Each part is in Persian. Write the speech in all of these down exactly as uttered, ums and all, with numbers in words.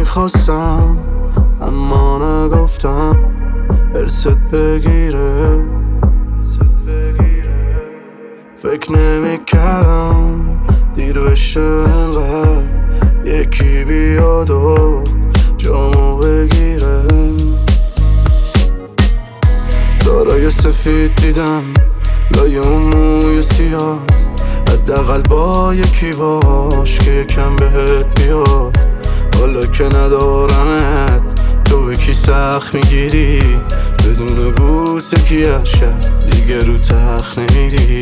میخواستم اما نگفتم ارست بگیره. فکر نمیکردم دیر بشه انقدر یکی بیاد و جامو بگیره. دارای سفید دیدم لای اون موی سیاد، حداقل با یکی باش که یکم بهت بیاد. حالا که ندارمت تو به کی سخت میگیری، بدون بوس یکی از شب دیگه رو تخت نمیری.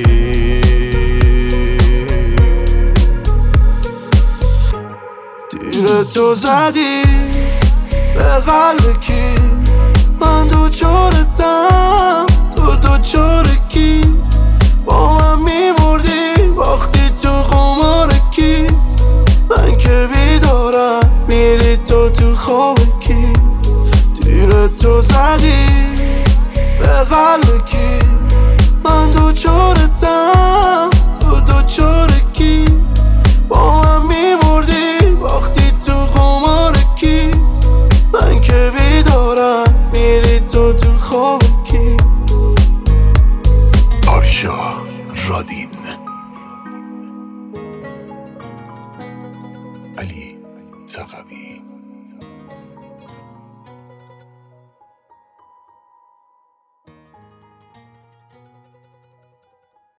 تیر تو زدی به قلب کی، من دو چارتم تو دو چار کی. با من میبردی باختی تو قمار کی، من که بیدارم میری تو تو خواب کی. تیر تو زدی به قلب کی، من دو چارتم تو دو چار کی. با من میبردی باختی تو قمار کی، من که بیدارم میری تو تو خواب کی. پارسا رادین، علی ثقفی.